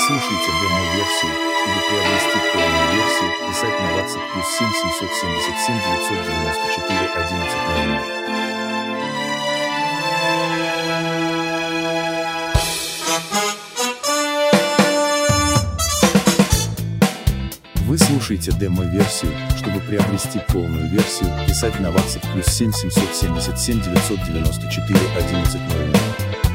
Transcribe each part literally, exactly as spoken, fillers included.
слушаете демо-версию. Чтобы приобрести полную версию, писать на WhatsApp плюс семь семьсот семьдесят семь девятьсот девяносто четыре одиннадцать ноль ноль. Вы слушаете демо-версию. Чтобы приобрести полную версию, писать на WhatsApp плюс семь семьсот семьдесят семь девятьсот девяносто четыре одиннадцать ноль ноль.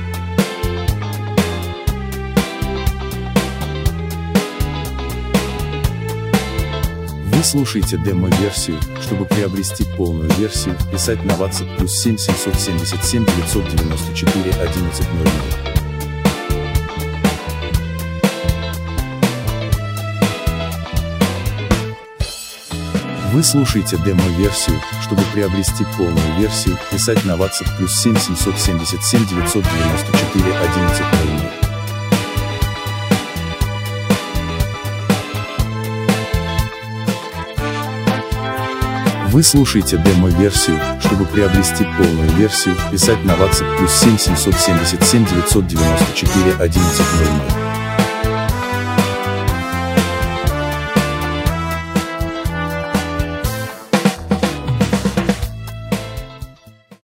Вы слушаете демо-версию. Чтобы приобрести полную версию, писать на WhatsApp плюс семь семьсот семьдесят семь девятьсот девяносто четыре одиннадцать ноль ноль. Вы слушаете демо-версию. Чтобы приобрести полную версию, писать на WhatsApp плюс семь семьсот семьдесят семь девятьсот девяносто четыре одиннадцать ноль ноль. Вы слушаете демо-версию. Чтобы приобрести полную версию, писать на WhatsApp плюс семь семьсот семьдесят семь девятьсот девяносто четыре одиннадцать ноль ноль.